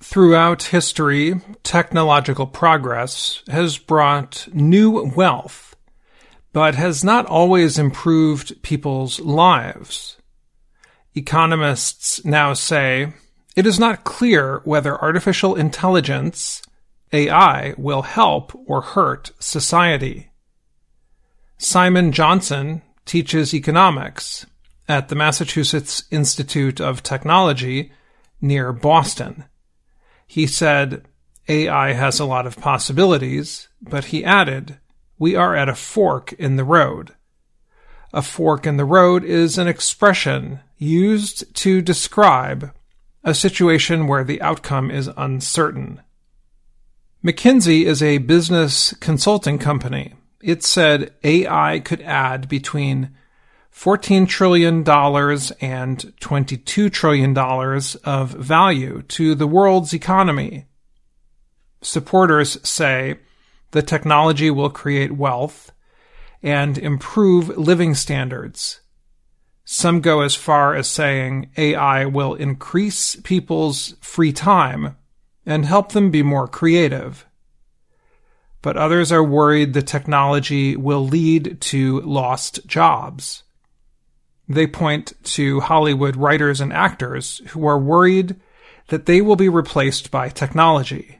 Throughout history, technological progress has brought new wealth, but has not always improved people's lives. Economists now say it is not clear whether artificial intelligence, AI, will help or hurt society. Simon Johnson teaches economics at the Massachusetts Institute of Technology near Boston. He said, AI has a lot of possibilities, but he added, we are at a fork in the road. A fork in the road is an expression used to describe a situation where the outcome is uncertain. McKinsey is a business consulting company. It said AI could add between $14 trillion and $22 trillion of value to the world's economy. Supporters say the technology will create wealth and improve living standards. Some go as far as saying AI will increase people's free time and help them be more creative. But others are worried the technology will lead to lost jobs. They point to Hollywood writers and actors who are worried that they will be replaced by technology.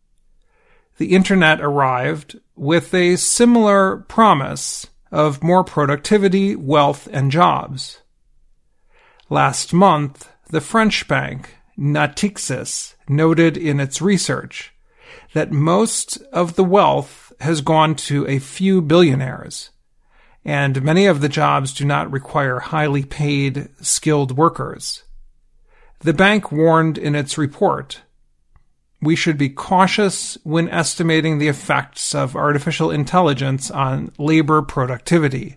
The Internet arrived with a similar promise of more productivity, wealth, and jobs. Last month, the French bank Natixis noted in its research that most of the wealth has gone to a few billionaires, and many of the jobs do not require highly paid, skilled workers. The bank warned in its report, we should be cautious when estimating the effects of artificial intelligence on labor productivity.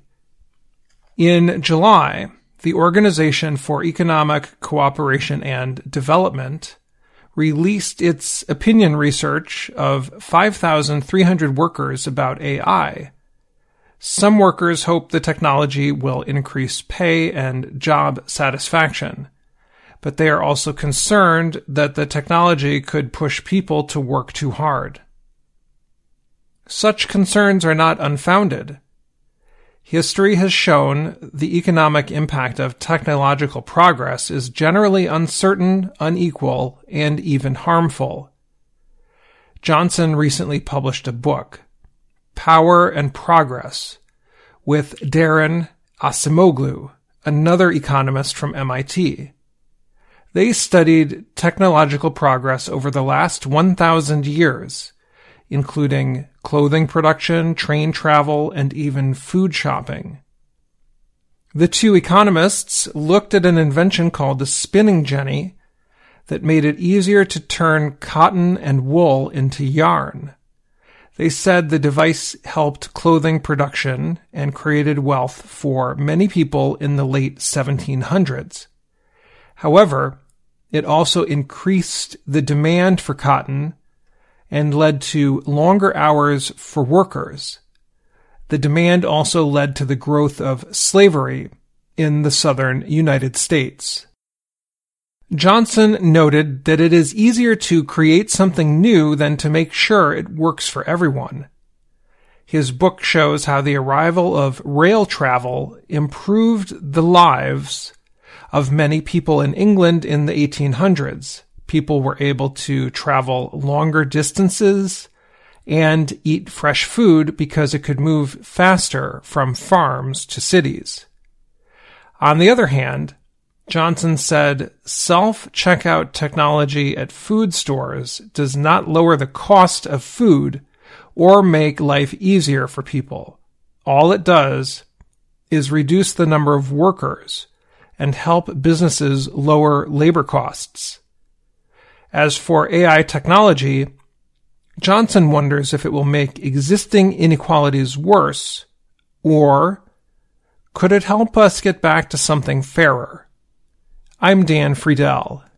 In July, the Organization for Economic Cooperation and Development released its opinion research of 5,300 workers about AI. Some workers hope the technology will increase pay and job satisfaction, but they are also concerned that the technology could push people to work too hard. Such concerns are not unfounded. History has shown the economic impact of technological progress is generally uncertain, unequal, and even harmful. Johnson recently published a book, Power and Progress, with Daron Acemoglu, another economist from MIT. They studied technological progress over the last 1,000 years, including clothing production, train travel, and even food shopping. The two economists looked at an invention called the spinning jenny that made it easier to turn cotton and wool into yarn. They said the device helped clothing production and created wealth for many people in the late 1700s. However, it also increased the demand for cotton and led to longer hours for workers. The demand also led to the growth of slavery in the southern United States. Johnson noted that it is easier to create something new than to make sure it works for everyone. His book shows how the arrival of rail travel improved the lives of many people in England in the 1800s. People were able to travel longer distances and eat fresh food because it could move faster from farms to cities. On the other hand, Johnson said self-checkout technology at food stores does not lower the cost of food or make life easier for people. All it does is reduce the number of workers and help businesses lower labor costs. As for AI technology, Johnson wonders if it will make existing inequalities worse, or could it help us get back to something fairer? I'm Dan Friedel.